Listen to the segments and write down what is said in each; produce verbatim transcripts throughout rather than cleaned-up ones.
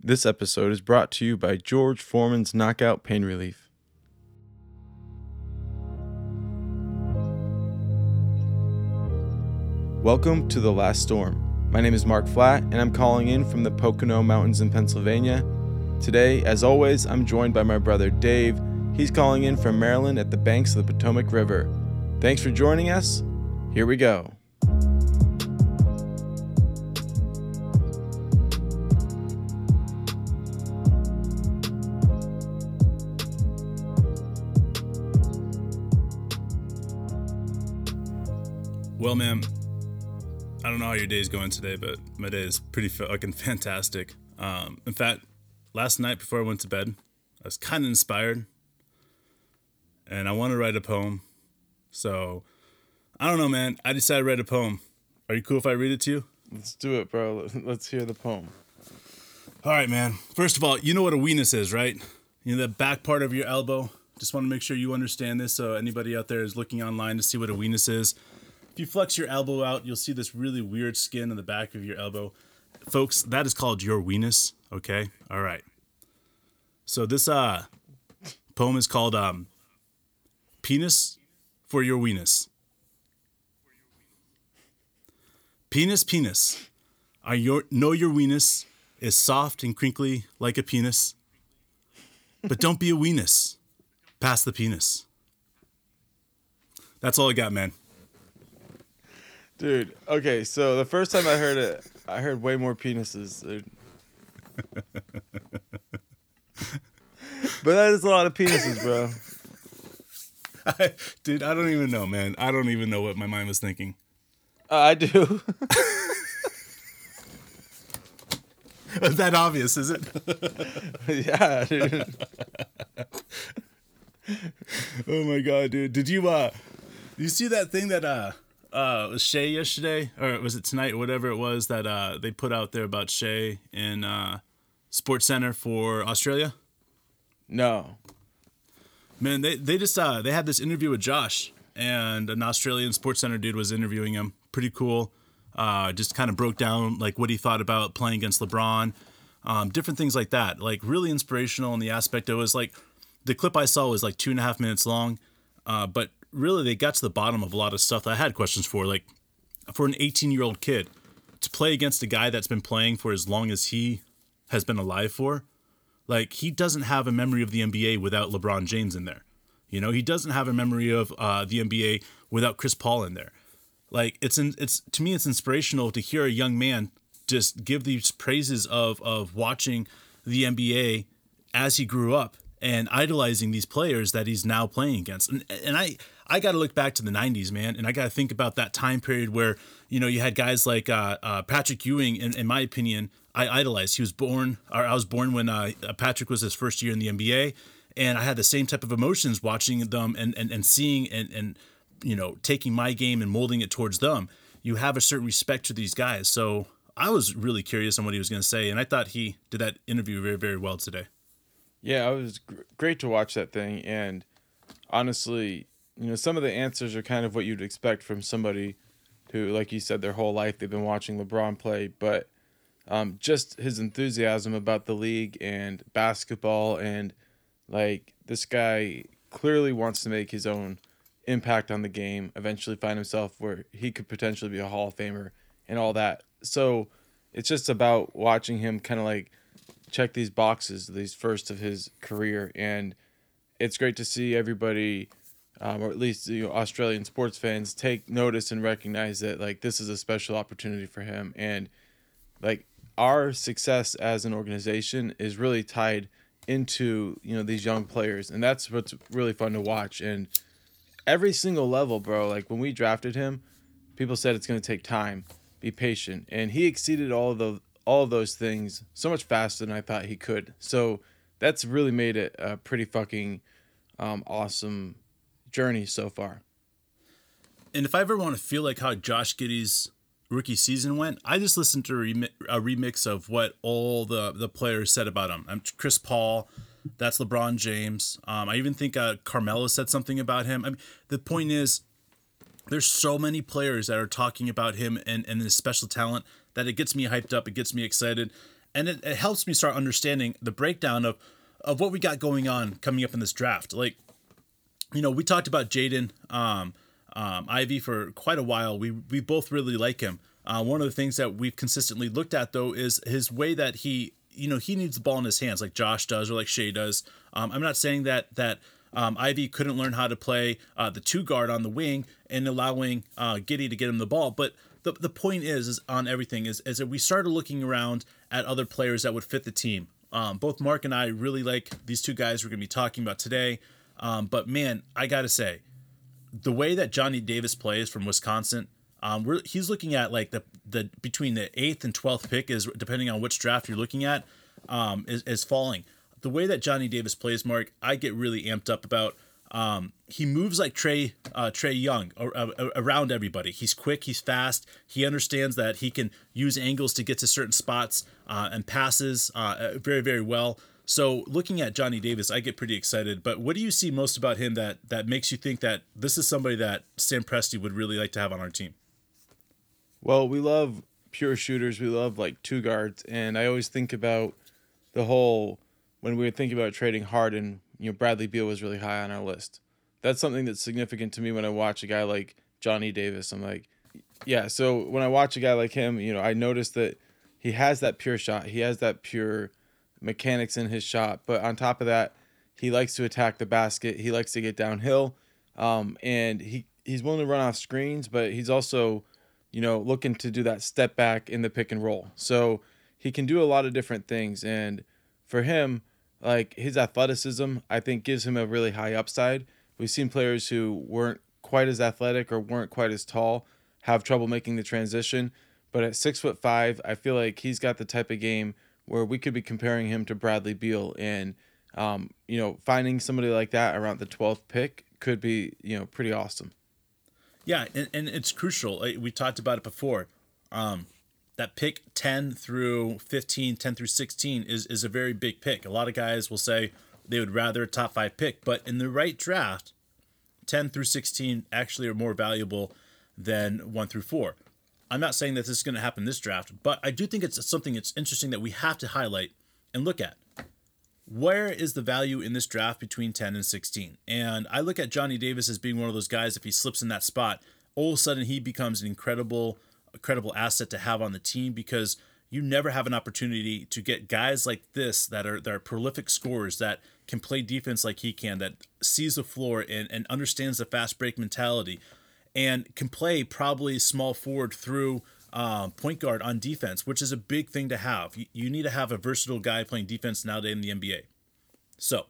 This episode is brought to you by George Foreman's Knockout Pain Relief. Welcome to The Last Storm. My name is Mark Flatt, and I'm calling in from the Pocono Mountains in Pennsylvania. Today, as always, I'm joined by my brother Dave. He's calling in from Maryland at the banks of the Potomac River. Thanks for joining us. Here we go. Well, man, I don't know how your day's going today, but my day is pretty fucking fantastic. Um, in fact, last night before I went to bed, I was kind of inspired, and I want to write a poem. So, I don't know, man. I decided to write a poem. Are you cool if I read it to you? Let's do it, bro. Let's hear the poem. All right, man. First of all, you know what a weenus is, right? You know, the back part of your elbow. Just want to make sure you understand this, so anybody out there is looking online to see what a weenus is. If you flex your elbow out, you'll see this really weird skin in the back of your elbow. Folks, that is called your weenus, okay? All right. So this uh, poem is called um, Penis for Your Weenus. Penis, penis. I your, know your weenus is soft and crinkly like a penis. But don't be a weenus. Pass the penis. That's all I got, man. Dude, okay, so the first time I heard it, I heard way more penises, dude. But that is a lot of penises, bro. I, dude, I don't even know, man. I don't even know what my mind was thinking. Uh, I do. Is that obvious, is it? Yeah, dude. Oh my god, dude. Did you uh did you see that thing that uh uh was Shea yesterday? Or was it tonight or whatever it was that uh they put out there about Shea in uh Sports Center for Australia? No. Man, they, they just uh they had this interview with Josh, and an Australian Sports Center dude was interviewing him. Pretty cool. Uh just kind of broke down like what he thought about playing against LeBron. Um, different things like that. Like really inspirational in the aspect it was like the clip I saw was like two and a half minutes long. Uh, but really they got to the bottom of a lot of stuff that I had questions for. Like for an eighteen year old kid to play against a guy that's been playing for as long as he has been alive for, like he doesn't have a memory of the N B A without LeBron James in there. You know, he doesn't have a memory of uh, the N B A without Chris Paul in there. Like it's in, it's to me, it's inspirational to hear a young man just give these praises of of watching the N B A as he grew up and idolizing these players that he's now playing against. And and I I got to look back to the nineties, man, and I got to think about that time period where, you know, you had guys like uh, uh, Patrick Ewing, in, in my opinion, I idolized. He was born, or I was born when uh, Patrick was his first year in the N B A, and I had the same type of emotions watching them and and, and seeing and, and, you know, taking my game and molding it towards them. You have a certain respect to these guys. So I was really curious on what he was going to say, and I thought he did that interview very, very well today. Yeah, it was gr- great to watch that thing, and honestly, you know, some of the answers are kind of what you'd expect from somebody who, like you said, their whole life they've been watching LeBron play, but um, just his enthusiasm about the league and basketball, and like this guy clearly wants to make his own impact on the game, eventually find himself where he could potentially be a Hall of Famer and all that. So it's just about watching him kind of like check these boxes, these first of his career, and it's great to see everybody, um, or at least you know, Australian sports fans, take notice and recognize that like this is a special opportunity for him, and like our success as an organization is really tied into you know these young players, and that's what's really fun to watch. And every single level, bro, like when we drafted him, people said it's going to take time, be patient, and he exceeded all of the all of those things so much faster than I thought he could. So that's really made it a pretty fucking um, awesome journey so far. And if I ever want to feel like how Josh Giddey's rookie season went, I just listened to a, remi- a remix of what all the, the players said about him. I'm Chris Paul, that's LeBron James. Um, I even think uh, Carmelo said something about him. I mean, the point is, there's so many players that are talking about him and, and his special talent that it gets me hyped up. It gets me excited. and it, it helps me start understanding the breakdown of of what we got going on coming up in this draft. Like, you know, we talked about Jaden um, um, Ivey for quite a while. We we both really like him. Uh, one of the things that we've consistently looked at, though, is his way that he, you know, he needs the ball in his hands, like Josh does or like Shea does. Um, I'm not saying that that um, Ivey couldn't learn how to play uh, the two guard on the wing and allowing uh, Giddey to get him the ball, but the the point is, is on everything is is that we started looking around at other players that would fit the team. Um, both Mark and I really like these two guys we're going to be talking about today. Um, but man, I got to say, the way that Johnny Davis plays from Wisconsin, um, we're, he's looking at like the, the between the eighth and twelfth pick is depending on which draft you're looking at, um, is, is falling. The way that Johnny Davis plays, Mark, I get really amped up about. Um, he moves like Trey uh, Trey Young or, uh, around everybody. He's quick, he's fast. He understands that he can use angles to get to certain spots uh, and passes uh, very, very well. So looking at Johnny Davis, I get pretty excited. But what do you see most about him that that makes you think that this is somebody that Sam Presti would really like to have on our team? Well, we love pure shooters. We love like two guards, and I always think about the whole when we were thinking about trading Harden. You know, Bradley Beal was really high on our list. That's something that's significant to me when I watch a guy like Johnny Davis. I'm like, yeah. So when I watch a guy like him, you know, I notice that he has that pure shot. He has that pure mechanics in his shot. But on top of that, he likes to attack the basket. He likes to get downhill, um, and he he's willing to run off screens. But he's also, you know, looking to do that step back in the pick and roll. So he can do a lot of different things. And for him, like his athleticism, I think gives him a really high upside. We've seen players who weren't quite as athletic or weren't quite as tall have trouble making the transition. But at six foot five, I feel like he's got the type of game where we could be comparing him to Bradley Beal, and um, you know, finding somebody like that around the twelfth pick could be, you know, pretty awesome. Yeah, and, and it's crucial. We talked about it before. Um, that pick ten through fifteen, ten through sixteen is, is a very big pick. A lot of guys will say they would rather a top five pick, but in the right draft, ten through sixteen actually are more valuable than one through four. I'm not saying that this is going to happen this draft, but I do think it's something that's interesting that we have to highlight and look at. Where is the value in this draft between ten and sixteen? And I look at Johnny Davis as being one of those guys, if he slips in that spot, all of a sudden he becomes an incredible a credible asset to have on the team, because you never have an opportunity to get guys like this that are that are prolific scorers, that can play defense like he can, that sees the floor and, and understands the fast break mentality, and can play probably small forward through uh, point guard on defense, which is a big thing to have. You, you need to have a versatile guy playing defense nowadays in the N B A. So,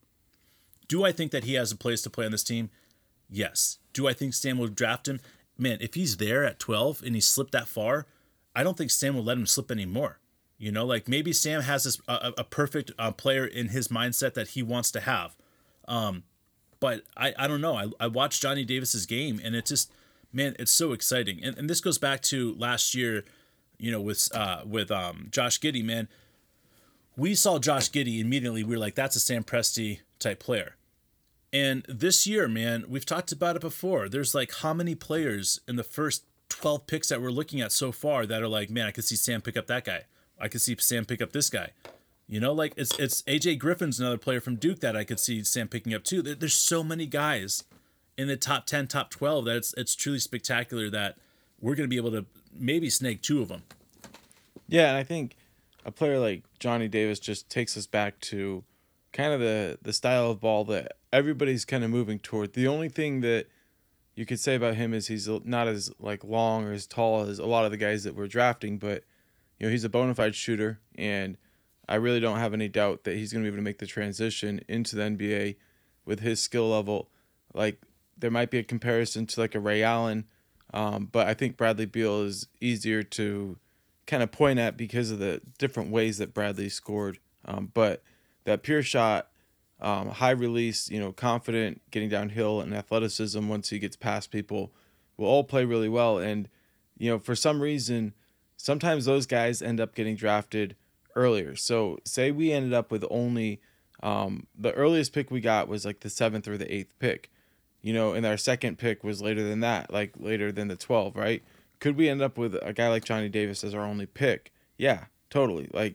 do I think that he has a place to play on this team? Yes. Do I think Sam will draft him? Man, if he's there at twelve and he slipped that far, I don't think Sam will let him slip anymore. You know, like maybe Sam has this a, a perfect uh, player in his mindset that he wants to have. Um, but I, I don't know. I, I watched Johnny Davis's game, and it just, man, it's so exciting. And, and this goes back to last year, you know, with uh, with um, Josh Giddey, man. We saw Josh Giddey immediately. We were like, that's a Sam Presti type player. And this year, man, we've talked about it before. There's like how many players in the first twelve picks that we're looking at so far that are like, man, I could see Sam pick up that guy. I could see Sam pick up this guy. You know, like it's it's A J Griffin's another player from Duke that I could see Sam picking up too. There, there's so many guys in the top ten, top twelve that it's it's truly spectacular that we're going to be able to maybe snake two of them. Yeah, and I think a player like Johnny Davis just takes us back to kind of the, the style of ball that everybody's kind of moving toward. The only thing that you could say about him is he's not as like long or as tall as a lot of the guys that we're drafting, but you know, he's a bona fide shooter, and I really don't have any doubt that he's going to be able to make the transition into the N B A with his skill level. Like, there might be a comparison to like a Ray Allen, um, but I think Bradley Beal is easier to kind of point at because of the different ways that Bradley scored. Um, but that pure shot, um, high release, you know, confident, getting downhill, and athleticism once he gets past people will all play really well. And, you know, for some reason, sometimes those guys end up getting drafted earlier. So say we ended up with only um, the earliest pick we got was like the seventh or the eighth pick, you know, and our second pick was later than that, like later than the twelve, right? Could we end up with a guy like Johnny Davis as our only pick? Yeah, totally. Like,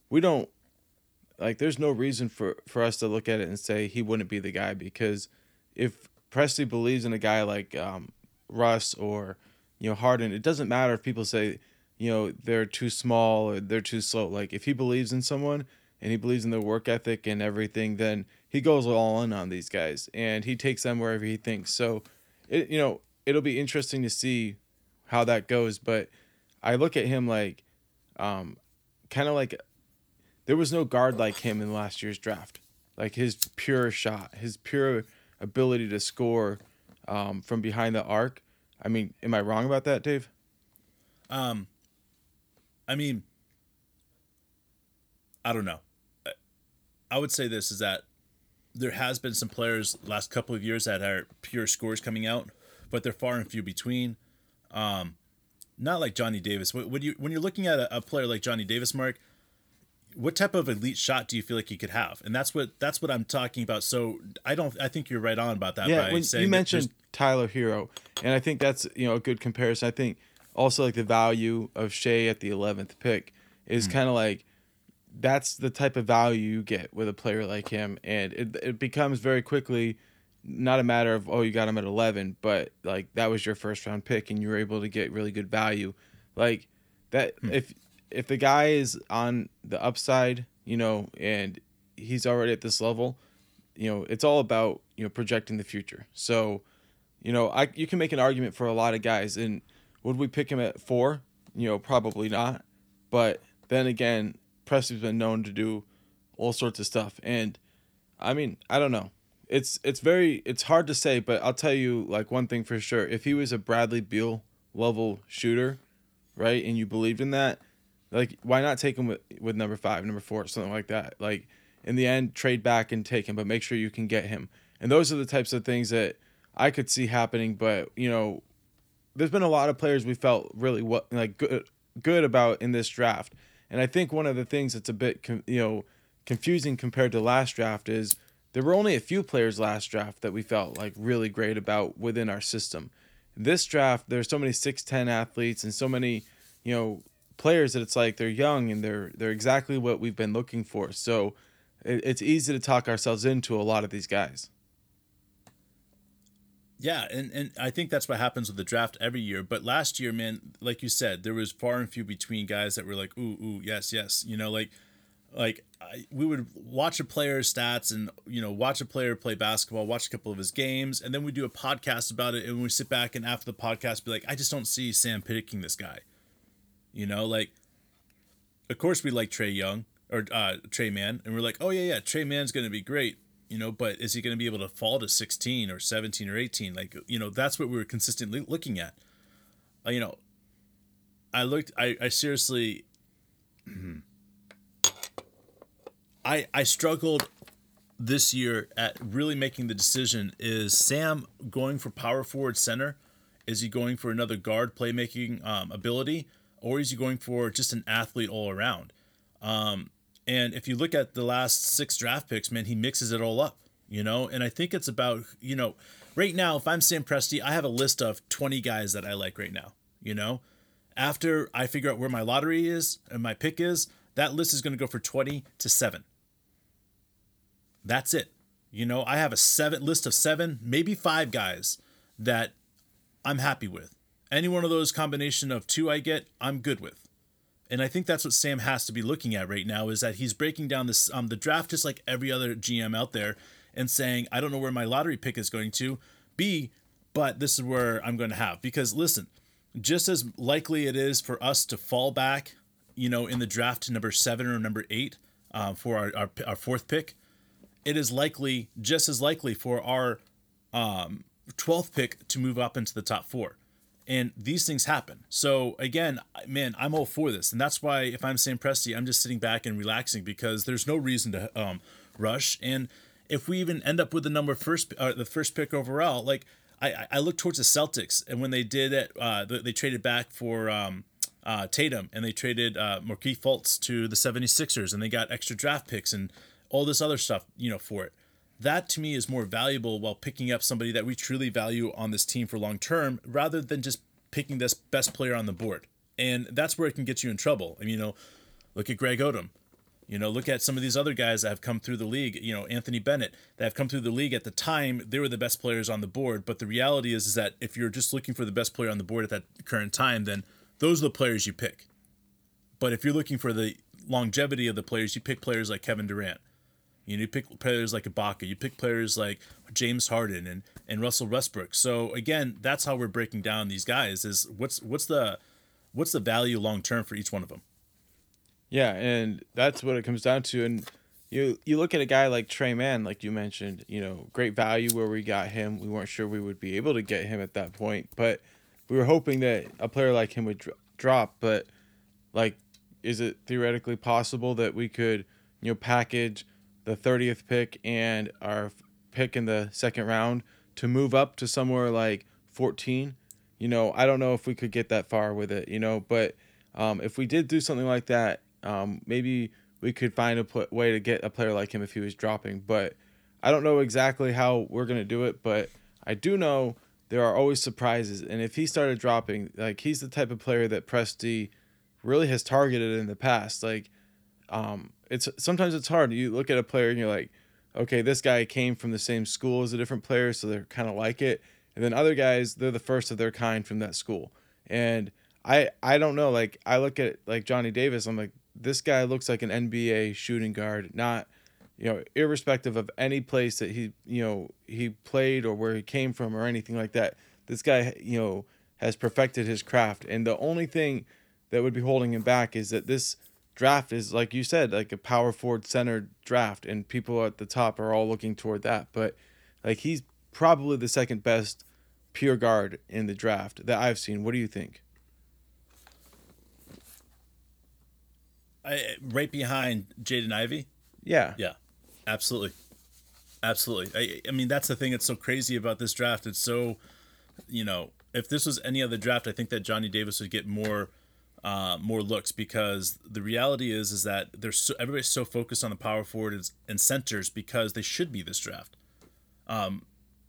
we don't like. There's no reason for for us to look at it and say he wouldn't be the guy, because if Presti believes in a guy like um, Russ or you know Harden, it doesn't matter if people say you know they're too small or they're too slow. Like if he believes in someone and he believes in their work ethic and everything, then he goes all in on these guys and he takes them wherever he thinks. So, it you know it'll be interesting to see how that goes. But I look at him like, um, kind of like there was no guard like him in last year's draft. Like his pure shot, his pure ability to score um, from behind the arc. I mean, am I wrong about that, Dave? Um, I mean, I don't know. I would say this is that there has been some players last couple of years that are pure scores coming out, but they're far and few between. Um, not like Johnny Davis. When you when you're looking at a, a player like Johnny Davis, Mark, what type of elite shot do you feel like he could have? And that's what that's what I'm talking about. So I don't. I think you're right on about that. Yeah, by when saying you that mentioned Tyler Hero, and I think that's you know a good comparison. I think also like the value of Shea at the eleventh pick is Mm. kind of like that's the type of value you get with a player like him, and it it becomes very quickly not a matter of oh you got him at eleven, but like that was your first round pick and you were able to get really good value, like that Hmm. if if the guy is on the upside, you know, and he's already at this level, you know, it's all about you know projecting the future. So, you know, I you can make an argument for a lot of guys, and would we pick him at four? You know, probably not, but then again, Presti's been known to do all sorts of stuff, and I mean, I don't know. It's it's very it's hard to say, but I'll tell you like one thing for sure. If he was a Bradley Beal level shooter, right, and you believed in that, like why not take him with with number five, number four, something like that? Like in the end, trade back and take him, but make sure you can get him. And those are the types of things that I could see happening. But you know, there's been a lot of players we felt really what like good good about in this draft. And I think one of the things that's a bit con- you know confusing compared to last draft is there were only a few players last draft that we felt like really great about within our system. This draft, there's so many six ten athletes and so many you know players that it's like they're young and they're they're exactly what we've been looking for. So it, it's easy to talk ourselves into a lot of these guys. Yeah, and, and I think that's what happens with the draft every year. But last year, man, like you said, there was far and few between guys that were like, ooh, ooh, yes, yes. You know, like like I, we would watch a player's stats and, you know, watch a player play basketball, watch a couple of his games, and then we do a podcast about it. And we sit back and after the podcast be like, I just don't see Sam picking this guy. You know, like, of course we like Trey Young or uh, Trey Mann. And we're like, oh, yeah, yeah, Trey Mann's going to be great. You know, but is he going to be able to fall to sixteen or seventeen or eighteen? Like, you know, that's what we were consistently looking at. Uh, you know, I looked, I, I seriously, I, I struggled this year at really making the decision. Is Sam going for power forward center? Is he going for another guard playmaking um, ability? Or is he going for just an athlete all around? Um, And if you look at the last six draft picks, man, he mixes it all up, you know? And I think it's about, you know, right now, if I'm Sam Presti, I have a list of twenty guys that I like right now, you know? After I figure out where my lottery is and my pick is, that list is going to go for twenty to seven. That's it. You know, I have a seven list of seven, maybe five guys that I'm happy with. Any one of those combination of two I get, I'm good with. And I think that's what Sam has to be looking at right now is that he's breaking down this um, the draft just like every other G M out there and saying, I don't know where my lottery pick is going to be, but this is where I'm going to have. Because listen, just as likely it is for us to fall back, you know, in the draft to number seven or number eight uh, for our, our, our fourth pick, it is likely, just as likely for our um, twelfth pick to move up into the top four. And these things happen. So again, man, I'm all for this. And that's why if I'm Sam Presti, I'm just sitting back and relaxing because there's no reason to um, rush. And if we even end up with the number first, uh, the first pick overall, like I, I look towards the Celtics and when they did it, uh, they traded back for um, uh, Tatum and they traded uh, Markieff Fultz to the seventy-sixers and they got extra draft picks and all this other stuff, you know, for it. That to me is more valuable while picking up somebody that we truly value on this team for long term rather than just picking this best player on the board. And that's where it can get you in trouble. I mean, you know, look at Greg Odom. You know, look at some of these other guys that have come through the league, you know, Anthony Bennett, that have come through the league at the time, they were the best players on the board. But the reality is, is that if you're just looking for the best player on the board at that current time, then those are the players you pick. But if you're looking for the longevity of the players, you pick players like Kevin Durant. You know, you pick players like Ibaka. You pick players like James Harden and, and Russell Westbrook. So again, that's how we're breaking down these guys. Is what's what's the what's the value long term for each one of them? Yeah, and that's what it comes down to. And you you look at a guy like Trey Mann, like you mentioned, you know, great value where we got him. We weren't sure we would be able to get him at that point, but we were hoping that a player like him would dr- drop. But like, is it theoretically possible that we could, you know, package the thirtieth pick and our pick in the second round to move up to somewhere like fourteen? You know, I don't know if we could get that far with it, you know, but um, if we did do something like that, um, maybe we could find a pl- way to get a player like him if he was dropping. But I don't know exactly how we're going to do it, but I do know there are always surprises. And if he started dropping, like, he's the type of player that Presti really has targeted in the past. Like, um, it's sometimes it's hard. You look at a player and you're like, okay, this guy came from the same school as a different player, so they're kind of like it. And then other guys, they're the first of their kind from that school. And I I don't know. Like, I look at like Johnny Davis, I'm like, this guy looks like an N B A shooting guard, not, you know, irrespective of any place that he, you know, he played or where he came from or anything like that. This guy, you know, has perfected his craft. And the only thing that would be holding him back is that this draft is, like you said, like a power forward centered draft, and people at the top are all looking toward that. But like, he's probably the second best pure guard in the draft that I've seen. What do you think? I, right behind Jaden Ivey. Yeah. Yeah, absolutely. Absolutely. I, I mean, that's the thing that's so crazy about this draft. It's so, you know, if this was any other draft, I think that Johnny Davis would get more uh, more looks, because the reality is is that there's so, everybody's so focused on the power forwards and centers because they should be this draft. Um,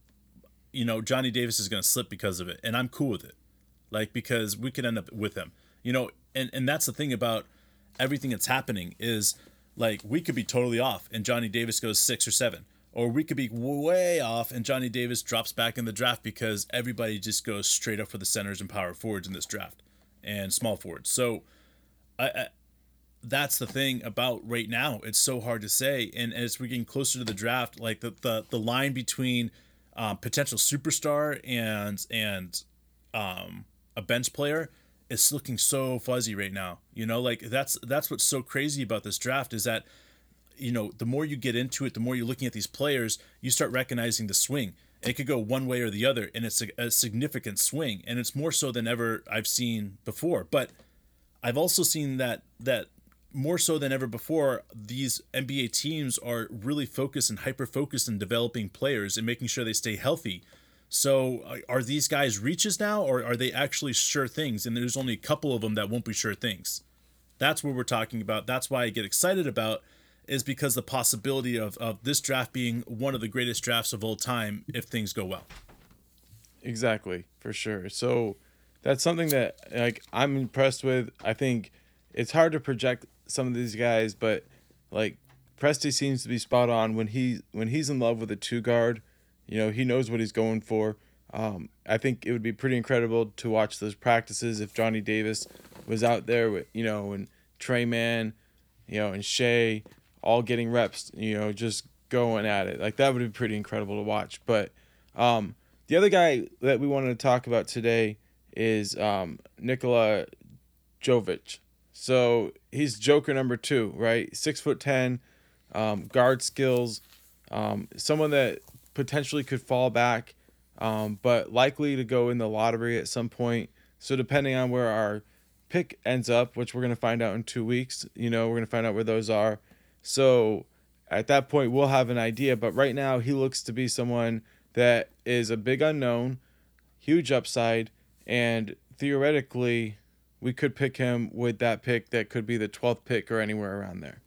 you know, Johnny Davis is going to slip because of it, and I'm cool with it. Like, because we could end up with him. You know, and, and that's the thing about everything that's happening is, like, we could be totally off and Johnny Davis goes six or seven. Or we could be way off and Johnny Davis drops back in the draft because everybody just goes straight up for the centers and power forwards in this draft and small forwards. So I, I that's the thing about right now. It's so hard to say. And as we're getting closer to the draft, like the the, the line between um, potential superstar and and um, a bench player is looking so fuzzy right now. You know, like that's that's what's so crazy about this draft is that, you know, the more you get into it, the more you're looking at these players, you start recognizing the swing. It could go one way or the other, and it's a, a significant swing, and it's more so than ever I've seen before. But I've also seen that that more so than ever before, these N B A teams are really focused and hyper-focused in developing players and making sure they stay healthy. So are these guys reaches now, or are they actually sure things? And there's only a couple of them that won't be sure things. That's what we're talking about. That's why I get excited about, is because the possibility of, of this draft being one of the greatest drafts of all time if things go well. Exactly, for sure. So that's something that, like, I'm impressed with. I think it's hard to project some of these guys, but like Presti seems to be spot on when he when he's in love with a two guard. You know, he knows what he's going for. Um, I think it would be pretty incredible to watch those practices if Johnny Davis was out there with, you know, and Trey Mann, you know, and Shea all getting reps, you know, just going at it. Like, that would be pretty incredible to watch. But um, the other guy that we wanted to talk about today is um, Nikola Jovic. So he's Joker number two, right? Six foot ten, um, guard skills, um, someone that potentially could fall back, um, but likely to go in the lottery at some point. So depending on where our pick ends up, which we're going to find out in two weeks, you know, we're going to find out where those are. So at that point, we'll have an idea. But right now, he looks to be someone that is a big unknown, huge upside, and theoretically, we could pick him with that pick that could be the twelfth pick or anywhere around there.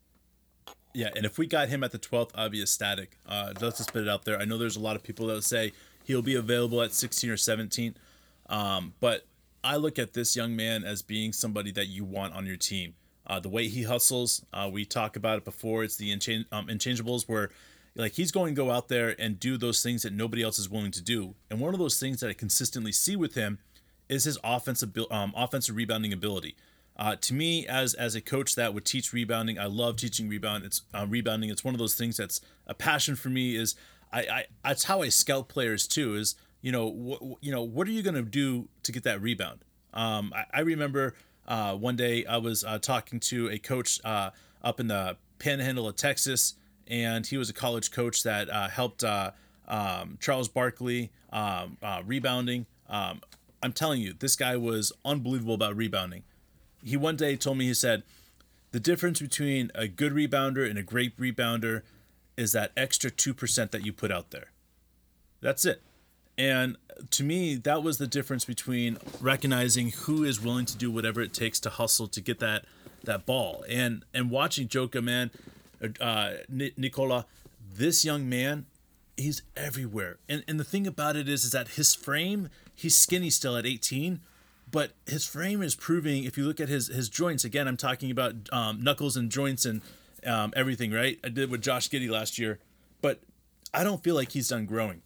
Yeah, and if we got him at the twelfth, I'd be ecstatic. Uh, let's just put it out there. I know there's a lot of people that would say he'll be available at sixteen or seventeen, um, but I look at this young man as being somebody that you want on your team. Uh, the way he hustles, uh, we talk about it before. It's the inchan- um, inchangeables where, like, he's going to go out there and do those things that nobody else is willing to do. And one of those things that I consistently see with him is his offensive um, offensive rebounding ability. Uh, to me, as as a coach that would teach rebounding, I love teaching rebound. It's uh, rebounding. It's one of those things that's a passion for me. Is I, I that's how I scout players too. Is you know wh- you know what are you going to do to get that rebound? Um, I, I remember uh, one day I was uh, talking to a coach uh, up in the Panhandle of Texas, and he was a college coach that uh, helped uh, um, Charles Barkley um, uh, rebounding. Um, I'm telling you, this guy was unbelievable about rebounding. He one day told me, he said, the difference between a good rebounder and a great rebounder is that extra two percent that you put out there. That's it. And to me, that was the difference between recognizing who is willing to do whatever it takes to hustle to get that that ball. And and watching Joka, man, uh, Nicola, this young man, he's everywhere. And and the thing about it is, is that his frame, he's skinny still at eighteen, but his frame is proving, if you look at his his joints, again, I'm talking about um, knuckles and joints and um, everything, right? I did with Josh Giddey last year, but I don't feel like he's done growing.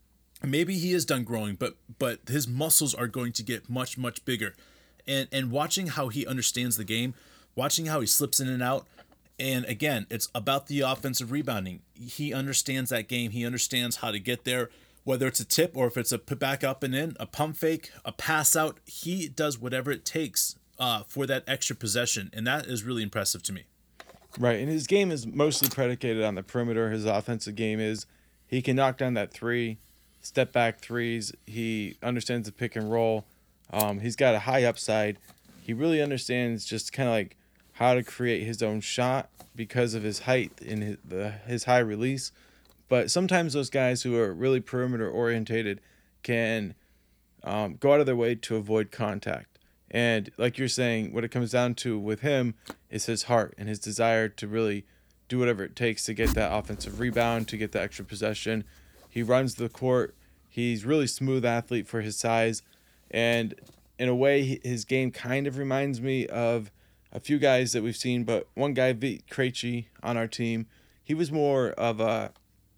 Maybe he is done growing, but but his muscles are going to get much, much bigger. And and watching how he understands the game, watching how he slips in and out, and again, it's about the offensive rebounding. He understands that game. He understands how to get there, whether it's a tip or if it's a put back up and in, a pump fake, a pass out. He does whatever it takes uh, for that extra possession, and that is really impressive to me. Right, and his game is mostly predicated on the perimeter. His offensive game is he can knock down that three, step back threes. He understands the pick and roll. Um, he's got a high upside. He really understands just kind of like how to create his own shot because of his height and his, the, his high release. But sometimes those guys who are really perimeter orientated can um, go out of their way to avoid contact. And like you're saying, what it comes down to with him is his heart and his desire to really do whatever it takes to get that offensive rebound, to get the extra possession. He runs the court. He's really smooth athlete for his size. And in a way, his game kind of reminds me of a few guys that we've seen, but one guy, Vit Krejci, on our team, he was more of a,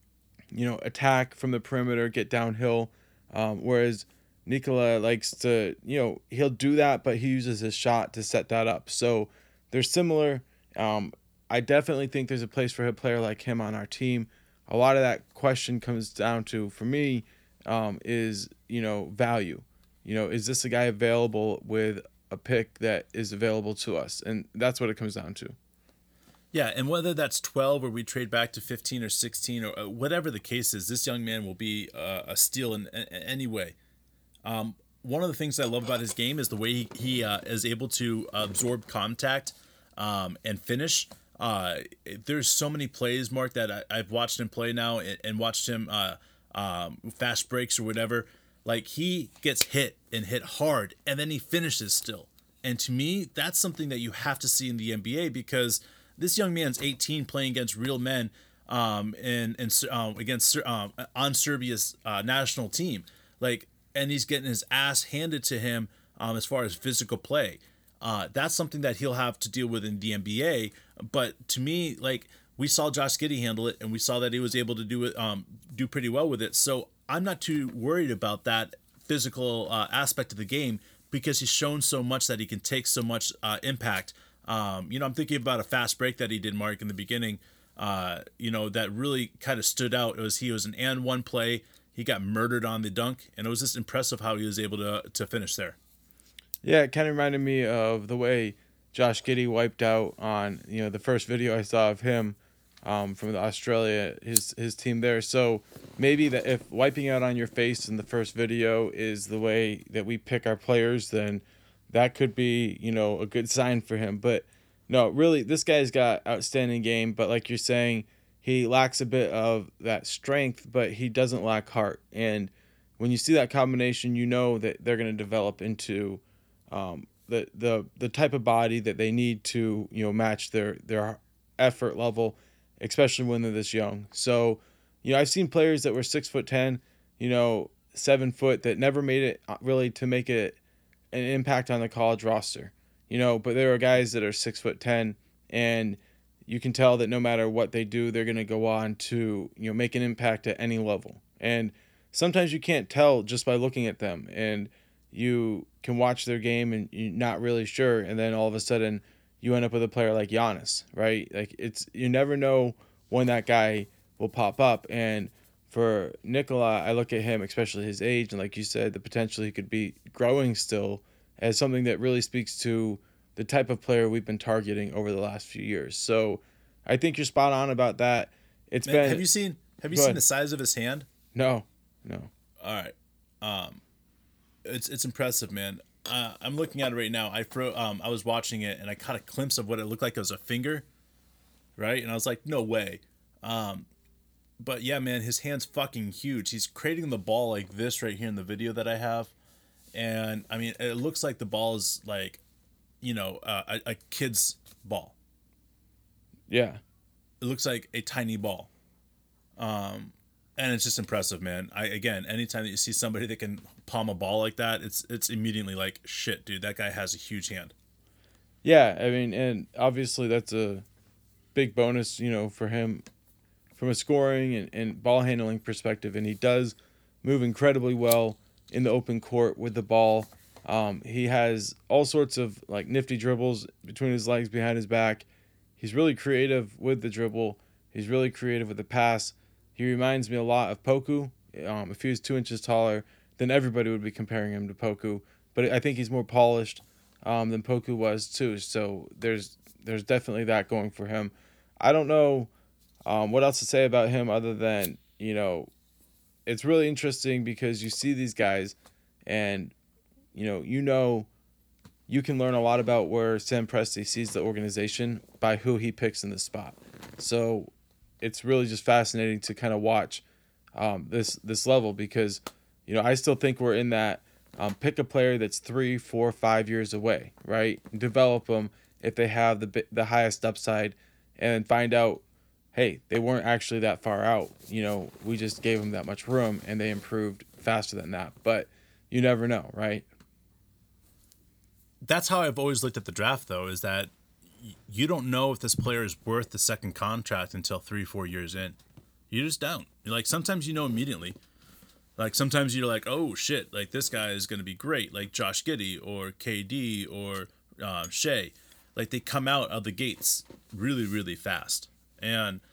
you know, attack from the perimeter, get downhill, um, whereas Nikola likes to, you know, he'll do that, but he uses his shot to set that up. So they're similar. Um, I definitely think there's a place for a player like him on our team. A lot of that question comes down to, for me, um, is, you know, value. You know, is this a guy available with a pick that is available to us? And that's what it comes down to. Yeah, and whether that's twelve or we trade back to fifteen or sixteen or whatever the case is, this young man will be uh, a steal in, in, in any way. Um, one of the things I love about his game is the way he, he uh, is able to absorb contact um, and finish. Uh, there's so many plays, Mark, that I, I've watched him play now and, and watched him uh, um, fast breaks or whatever. Like, he gets hit and hit hard, and then he finishes still. And to me, that's something that you have to see in the N B A, because this young man's eighteen, playing against real men um, and, and um, against um, on Serbia's uh, national team. Like, and he's getting his ass handed to him um, as far as physical play. Uh, that's something that he'll have to deal with in the N B A. But to me, like, we saw Josh Giddey handle it, and we saw that he was able to do it, um, do pretty well with it. So I'm not too worried about that physical uh, aspect of the game, because he's shown so much that he can take so much uh, impact. Um, you know, I'm thinking about a fast break that he did, Mark, in the beginning. Uh, you know, that really kind of stood out. It was he was an and one play. He got murdered on the dunk, and it was just impressive how he was able to to finish there. Yeah, it kind of reminded me of the way Josh Giddey wiped out on, you know, the first video I saw of him um, from the Australia, his his team there. So maybe that if wiping out on your face in the first video is the way that we pick our players, then that could be, you know, a good sign for him. But no, really, this guy's got outstanding game. But like you're saying, he lacks a bit of that strength, but he doesn't lack heart. And when you see that combination, you know that they're going to develop into um, the the the type of body that they need to, you know, match their their effort level, especially when they're this young. So, you know, I've seen players that were six foot ten, you know, seven foot, that never made it really to make it an impact on the college roster. you know, but there are guys that are six foot ten, and you can tell that no matter what they do, they're going to go on to, you know, make an impact at any level. And sometimes you can't tell just by looking at them, and you can watch their game and you're not really sure, and then all of a sudden you end up with a player like Giannis, right? Like, it's, you never know when that guy will pop up. And for Nikola, I look at him, especially his age, and like you said, the potential he could be growing still, as something that really speaks to the type of player we've been targeting over the last few years. So I think you're spot on about that. It's Man, been. have you seen have you Go seen ahead. the size of his hand? No, no. All right. Um, it's it's impressive, man. Uh, I'm looking at it right now. I fro- um I was watching it and I caught a glimpse of what it looked like as a finger, right? And I was like, no way. Um, but yeah, man, his hand's fucking huge. He's creating the ball like this right here in the video that I have, and I mean, it looks like the ball is like, you know, uh, a, a kid's ball. Yeah. It looks like a tiny ball. Um, and it's just impressive, man. I again, anytime that you see somebody that can palm a ball like that, it's it's immediately like, shit, dude, that guy has a huge hand. Yeah, I mean, and obviously that's a big bonus, you know, for him from a scoring and, and ball handling perspective. And he does move incredibly well in the open court with the ball. Um, he has all sorts of like nifty dribbles between his legs, behind his back. He's really creative with the dribble. He's really creative with the pass. He reminds me a lot of Poku. Um, if he was two inches taller, then everybody would be comparing him to Poku. But I think he's more polished um, than Poku was too. So there's there's definitely that going for him. I don't know um, what else to say about him other than, you know, it's really interesting because you see these guys and, you know, you know, you can learn a lot about where Sam Presti sees the organization by who he picks in the spot. So it's really just fascinating to kind of watch um, this this level because, you know, I still think we're in that um, pick a player that's three, four, five years away, right? Develop them if they have the bi- the highest upside, and find out, hey, they weren't actually that far out. You know, we just gave them that much room, and they improved faster than that. But you never know, right? That's how I've always looked at the draft, though, is that y- you don't know if this player is worth the second contract until three, four years in. You just don't. Like, sometimes you know immediately. Like, sometimes you're like, oh, shit, like, this guy is going to be great, like Josh Giddey or K D or uh, Shea. Like, they come out of the gates really, really fast. And,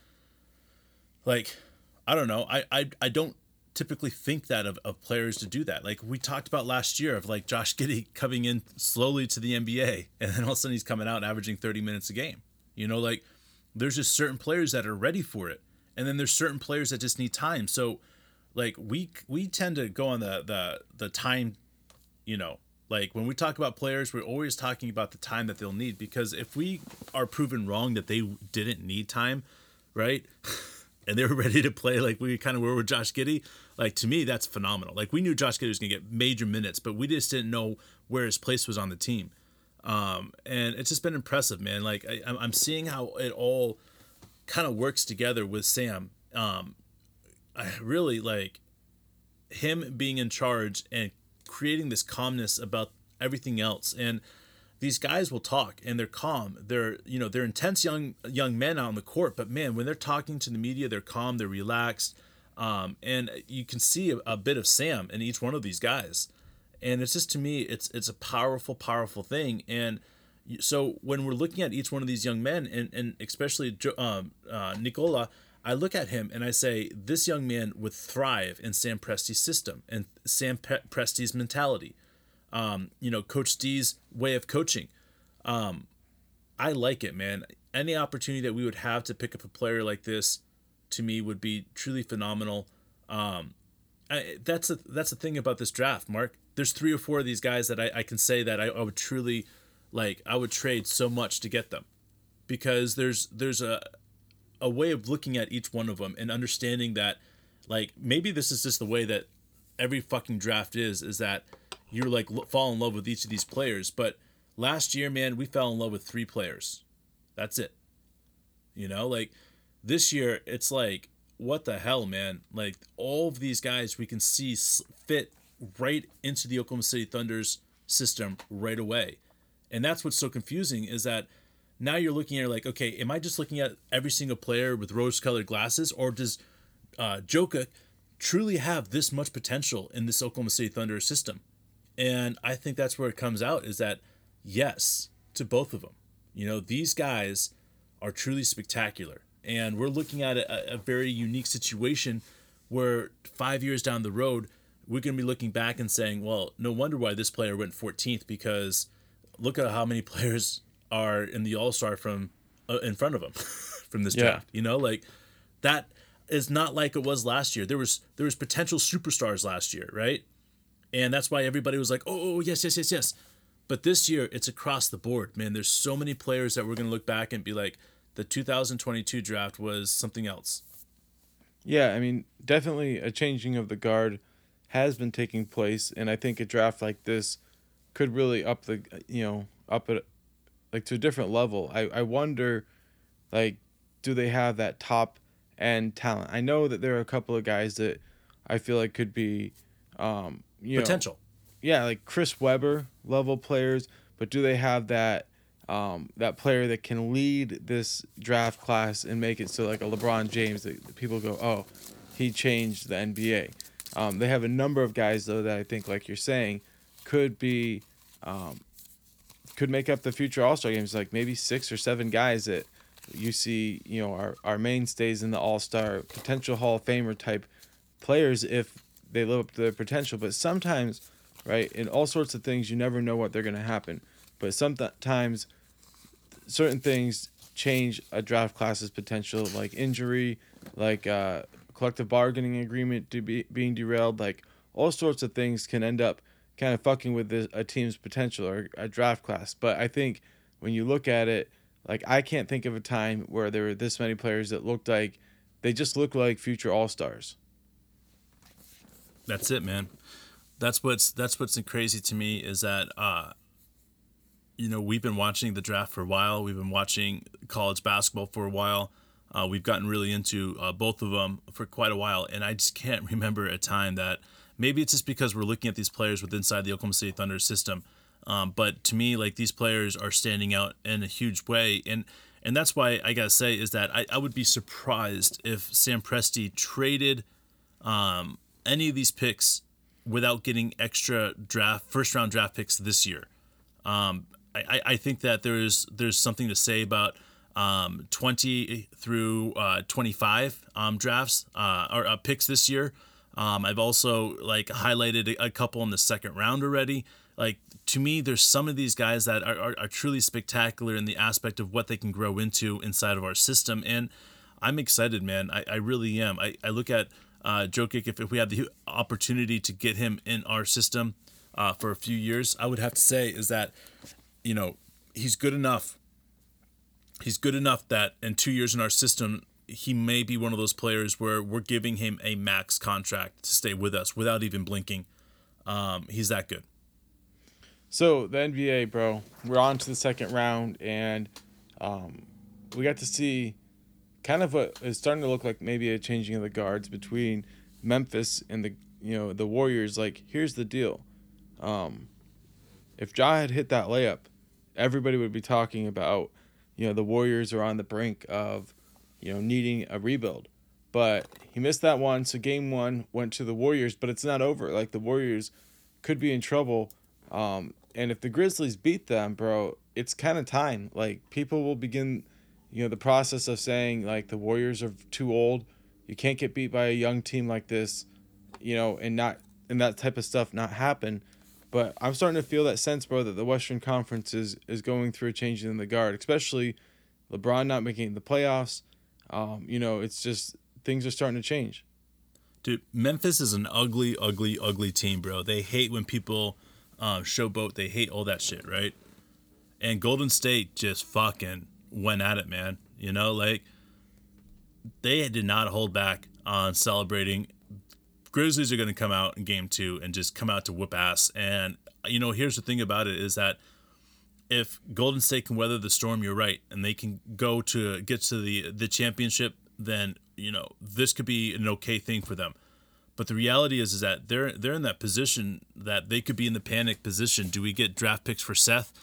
like, I don't know. I, I, I don't typically think that of, of players to do that. Like we talked about last year of like Josh Giddey coming in slowly to the N B A and then all of a sudden he's coming out and averaging thirty minutes a game. You know, like there's just certain players that are ready for it. And then there's certain players that just need time. So like we we tend to go on the the the time, you know, like when we talk about players, we're always talking about the time that they'll need, because if we are proven wrong that they didn't need time, right? And they were ready to play like we kind of were with Josh Giddey, like to me, that's phenomenal. Like we knew Josh Giddey was going to get major minutes, but we just didn't know where his place was on the team. Um, and it's just been impressive, man. Like I, I'm seeing how it all kind of works together with Sam. Um, I really like him being in charge and creating this calmness about everything else. And these guys will talk and they're calm. They're, you know, they're intense young young men out on the court, but man, when they're talking to the media, they're calm, they're relaxed. Um, and you can see a, a bit of Sam in each one of these guys. And it's just, to me, it's it's a powerful, powerful thing. And so when we're looking at each one of these young men, and, and especially um, uh, Nikola, I look at him and I say, this young man would thrive in Sam Presti's system and Sam Pe- Presti's mentality. Um, you know, Coach D's way of coaching. Um, I like it, man. Any opportunity that we would have to pick up a player like this, to me, would be truly phenomenal. Um, I, that's a, that's the thing about this draft, Mark. There's three or four of these guys that I, I can say that I, I would truly, like, I would trade so much to get them, because there's there's a a way of looking at each one of them and understanding that, like, maybe this is just the way that every fucking draft is, is that you're like fall in love with each of these players. But last year, man, we fell in love with three players. That's it. You know, like this year, it's like, what the hell, man? Like all of these guys we can see fit right into the Oklahoma City Thunder's system right away. And that's what's so confusing is that now you're looking at like, okay, am I just looking at every single player with rose-colored glasses, or does uh, Jokic truly have this much potential in this Oklahoma City Thunder system? And I think that's where it comes out, is that yes to both of them. You know, these guys are truly spectacular. And we're looking at a, a very unique situation where five years down the road, we're going to be looking back and saying, well, no wonder why this player went fourteenth, because look at how many players are in the All-Star from uh, in front of him from this Yeah. draft. You know, like that is not like it was last year. There was there was potential superstars last year, right? And that's why everybody was like, oh, oh, yes, yes, yes, yes. But this year, it's across the board, man. There's so many players that we're going to look back and be like, the two thousand twenty-two draft was something else. Yeah, I mean, definitely a changing of the guard has been taking place, and I think a draft like this could really up the, you know, up it like to a different level. I, I wonder, like, do they have that top end talent? I know that there are a couple of guys that I feel like could be, um, you Potential. know, yeah, like Chris Webber level players, but do they have that um, that player that can lead this draft class and make it so like a LeBron James that that people go, oh, he changed the N B A. Um, they have a number of guys though that I think, like you're saying, could be um, could make up the future All-Star games. Like maybe six or seven guys that you see, you know, are, are mainstays in the All-Star, potential Hall of Famer type players if they live up to their potential. But sometimes, right, in all sorts of things, you never know what they're going to happen. But sometimes certain things change a draft class's potential, like injury, like uh, collective bargaining agreement to be being derailed, like all sorts of things can end up kind of fucking with this, a team's potential or a draft class. But I think when you look at it, like I can't think of a time where there were this many players that looked like they just look like future All-Stars. That's it, man. That's what's that's what's crazy to me is that uh, you know, we've been watching the draft for a while. We've been watching college basketball for a while. Uh, we've gotten really into uh, both of them for quite a while, and I just can't remember a time that maybe it's just because we're looking at these players with inside the Oklahoma City Thunder system. Um, but to me, like these players are standing out in a huge way, and and that's why I gotta say is that I, I would be surprised if Sam Presti traded um, any of these picks without getting extra draft first round draft picks this year. Um, I, I think that there's there's something to say about um, twenty through uh, twenty-five um, drafts uh, or uh, picks this year. Um, I've also like highlighted a, a couple in the second round already. Like to me, there's some of these guys that are, are, are truly spectacular in the aspect of what they can grow into inside of our system, and I'm excited, man. I, I really am. I, I look at uh, Jokic, if, if we have the opportunity to get him in our system uh, for a few years, I would have to say is that, you know, he's good enough. He's good enough that in two years in our system, he may be one of those players where we're giving him a max contract to stay with us without even blinking. Um, he's that good. So the N B A, bro, we're on to the second round, and um, we got to see kind of what is starting to look like maybe a changing of the guards between Memphis and the you know the Warriors. Like, here's the deal: um, if Ja had hit that layup, everybody would be talking about you know the Warriors are on the brink of you know needing a rebuild. But he missed that one, so game one went to the Warriors. But it's not over. Like, the Warriors could be in trouble. Um, and if the Grizzlies beat them, bro, it's kind of time. Like, people will begin, you know, the process of saying, like, the Warriors are too old. You can't get beat by a young team like this, you know, and not and that type of stuff not happen. But I'm starting to feel that sense, bro, that the Western Conference is, is going through a change in the guard, especially LeBron not making the playoffs. Um, you know, it's just things are starting to change. Dude, Memphis is an ugly, ugly, ugly team, bro. They hate when people um, showboat. They hate all that shit, right? And Golden State just fucking went at it, man. You know, like, they did not hold back on celebrating. Grizzlies are going to come out in game two and just come out to whoop ass. And, you know, here's the thing about it is that if Golden State can weather the storm, you're right, and they can go to get to the, the championship, then, you know, this could be an okay thing for them. But the reality is, is that they're they're in that position that they could be in the panic position. Do we get draft picks for Seth?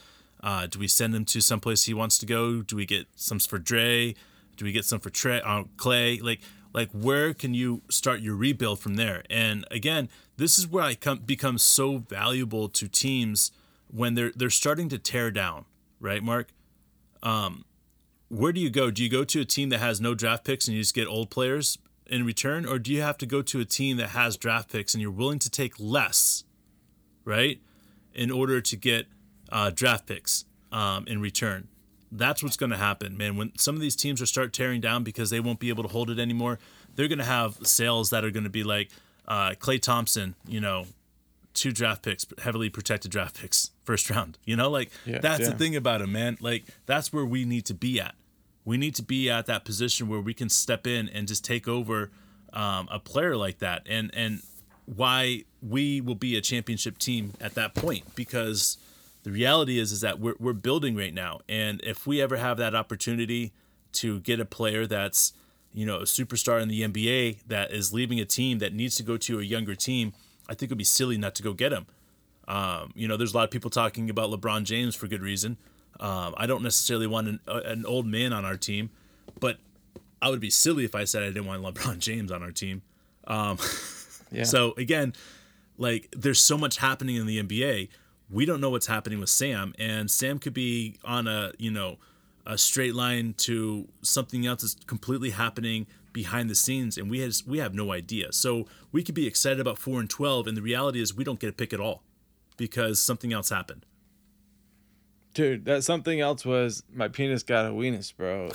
Uh, do we send him to someplace he wants to go? Do we get some for Dre? Do we get some for Trey, uh, Clay? Like, like where can you start your rebuild from there? And again, this is where I come become so valuable to teams when they're they're starting to tear down, right, Mark? Um, where do you go? Do you go to a team that has no draft picks and you just get old players in return, or do you have to go to a team that has draft picks and you're willing to take less, right, in order to get uh, draft picks um, in return? That's what's going to happen, man. When some of these teams are start tearing down because they won't be able to hold it anymore, they're going to have sales that are going to be like uh, Klay Thompson, you know, two draft picks, heavily protected draft picks, first round. You know, like yeah, that's yeah. the thing about it, man. Like that's where we need to be at. We need to be at that position where we can step in and just take over um, a player like that, and and why we will be a championship team at that point, because the reality is is that we're we're building right now, and if we ever have that opportunity to get a player that's, you know, a superstar in the N B A that is leaving a team that needs to go to a younger team, I think it would be silly not to go get him. Um, you know, there's a lot of people talking about LeBron James for good reason. Um, I don't necessarily want an, uh, an old man on our team, but I would be silly if I said I didn't want LeBron James on our team. Um, yeah. So again, like there's so much happening in the N B A. We don't know what's happening with Sam, and Sam could be on a, you know, a straight line to something else that's completely happening behind the scenes, and we has we have no idea. So we could be excited about four and twelve, and the reality is we don't get a pick at all because something else happened. Dude, that something else was my penis got a weenus, bro.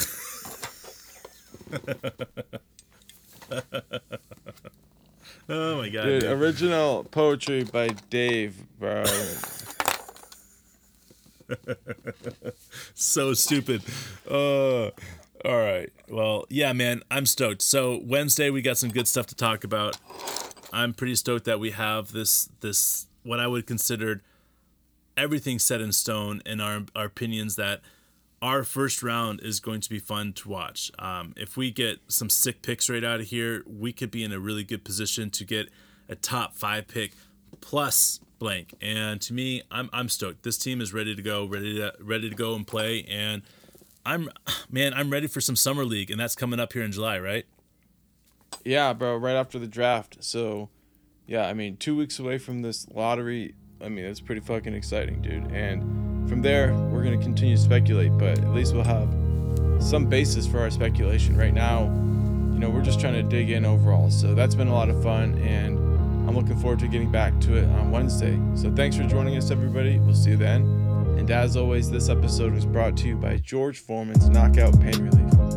Oh my god, dude, dude. Original poetry by Dave, bro. So stupid. Uh, all right. Well, yeah, man, I'm stoked. So Wednesday we got some good stuff to talk about. I'm pretty stoked that we have this this what I would consider everything set in stone in our our opinions, that our first round is going to be fun to watch. Um, if we get some sick picks right out of here, we could be in a really good position to get a top five pick plus blank. And to me, I'm I'm stoked. This team is ready to go, ready to ready to go and play. And I'm man, I'm ready for some summer league, and that's coming up here in July, right? Yeah, bro, right after the draft. So, yeah, I mean, two weeks away from this lottery. I mean, it's pretty fucking exciting, dude. And from there, we're going to continue to speculate, but at least we'll have some basis for our speculation. Right now, you know, we're just trying to dig in overall. So that's been a lot of fun, and I'm looking forward to getting back to it on Wednesday. So thanks for joining us, everybody. We'll see you then. And as always, this episode was brought to you by George Foreman's Knockout Pain Relief.